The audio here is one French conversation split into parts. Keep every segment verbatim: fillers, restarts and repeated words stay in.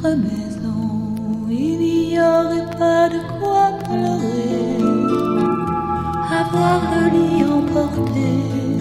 maison, il n'y aurait pas de quoi pleurer. Avoir le lit emporté,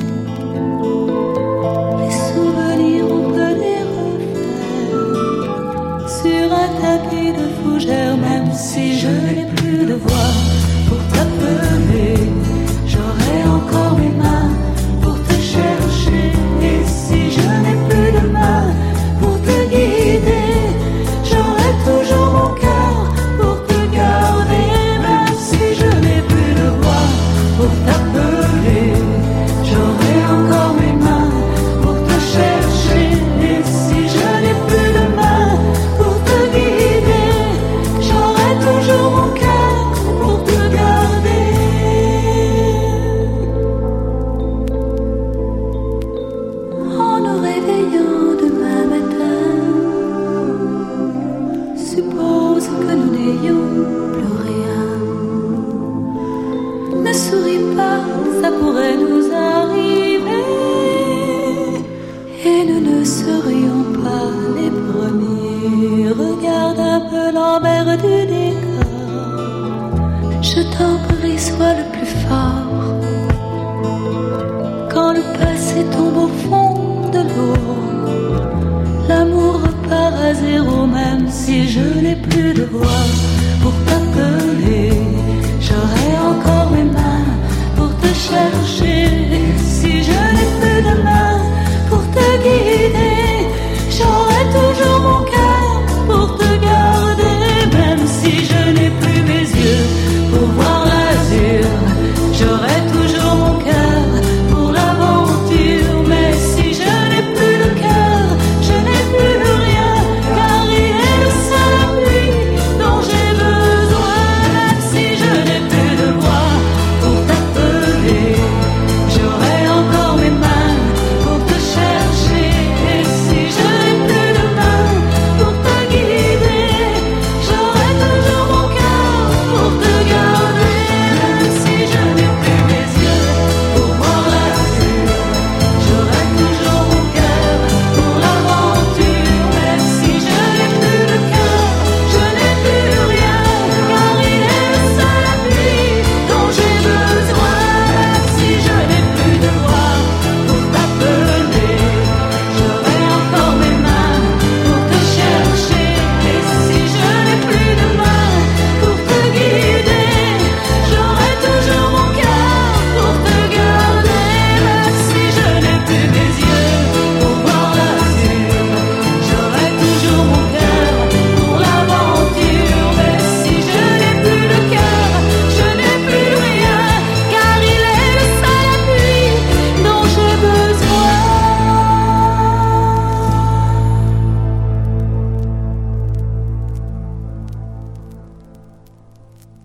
les souvenirs on peut les refaire sur un tapis de fougères. Même si je n'ai plus de voix pour t'appeler, j'aurai encore mes mains pour te chercher. Et si je n'ai plus de mains pour te guider, j'aurai toujours mon cœur pour te garder. Même si je n'ai plus de voix pour t'appeler, j'aurai encore mes mains pour te chercher. Et si je n'ai plus de mains pour te guider, j'aurai toujours mon cœur pour te garder. En nous réveillant demain matin, suppose que nous n'ayons plus rien. Ne souris pas, ça pourrait nous arriver, et nous ne serions pas les premiers. Regarde un peu l'envers du décor. Je t'en prie, sois le plus fort. Quand le passé tombe au fond de l'eau, l'amour repart à zéro. Même si je n'ai plus de voix pour t'appeler, j'aurai encore mes mains pour te chercher.